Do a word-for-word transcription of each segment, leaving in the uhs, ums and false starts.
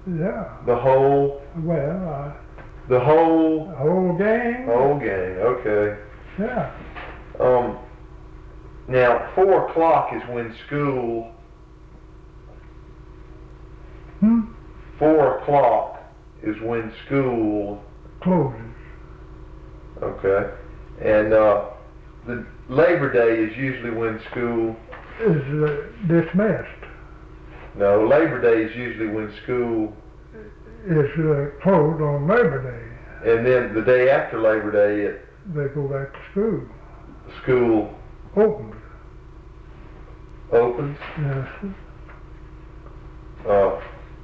Yeah. The whole, Well, uh, the whole, whole gang. whole gang, okay. Yeah. Um, now, four o'clock is when school, Hmm? four o'clock is when school, Closes. okay. And, uh, the Labor Day is usually when school, Is uh, dismissed. no, Labor Day is usually when school, Is uh, closed on Labor Day. and then the day after Labor Day, it, They go back to school. school Opened. opens. Yes. Uh,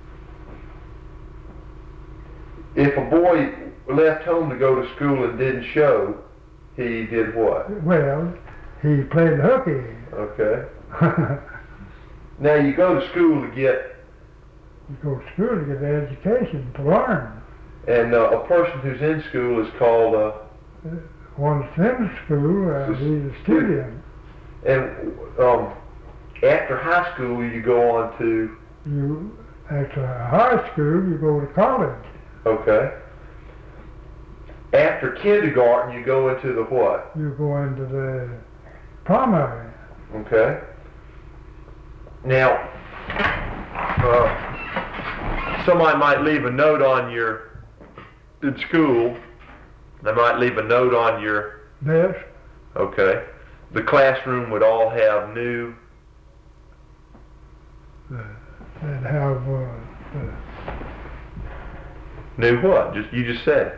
if a boy left home to go to school and didn't show, he did what? Well, he played hooky. Okay. Now you go to school to get, You go to school to get an education, to learn. and uh, a person who's in school is called a, One that's in school, uh, he's a student. and um, after high school you go on to, You, after high school, you go to college. okay. After kindergarten you go into the what? You go into the primary. Okay. Now, uh, somebody might leave a note on your, in school, they might leave a note on your, Desk. okay. The classroom would all have new, Uh, that have uh, uh, new what? Just you just said it.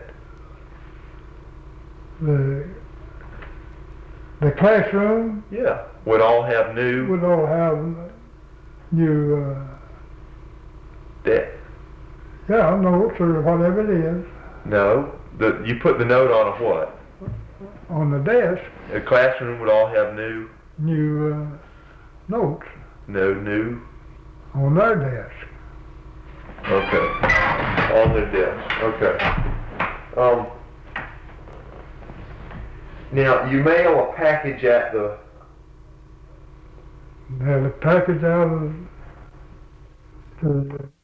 the the classroom Yeah. Would all have new would all have new uh, desk. yeah notes or whatever it is No. The, you put the note on a what? on the desk. The classroom would all have new, New uh, notes no new, on their desk. okay. On their desk, okay. Um, now, you mail a package at the, They had a package out of to the